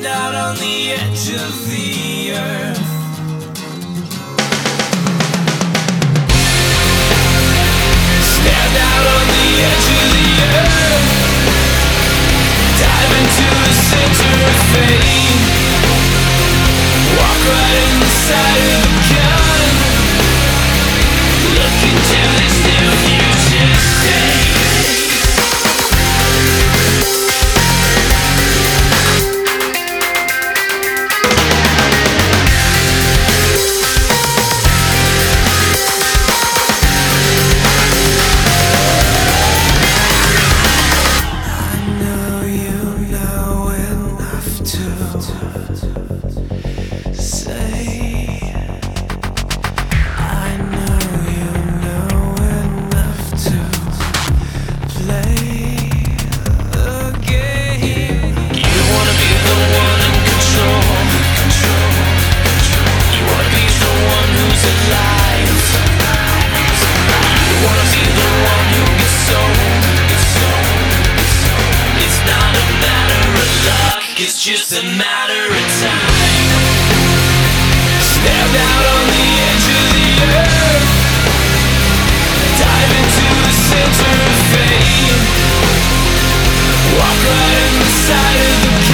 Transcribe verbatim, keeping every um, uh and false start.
out on the edge of the earth. Stand out on the edge of the earth. Dive into the center of fate. Walk right in the side of the gun. Look into this new future state. It's just a matter of time. Stand out on the edge of the earth. Dive into the center of fate. Walk right in the side of the